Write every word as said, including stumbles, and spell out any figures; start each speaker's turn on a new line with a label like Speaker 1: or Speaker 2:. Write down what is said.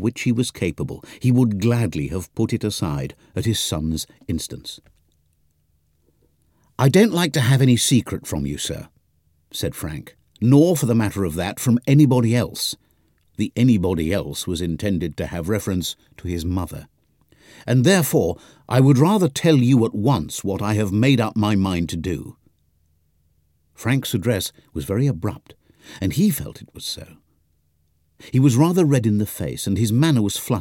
Speaker 1: which he was capable, he would gladly have put it aside at his son's instance. "I don't like to have any secret from you, sir," said Frank, "nor, for the matter of that, from anybody else." The anybody else was intended to have reference to his mother. "And therefore I would rather tell you at once what I have made up my mind to do." Frank's address was very abrupt, and he felt it was so. He was rather red in the face, and his manner was fluttered.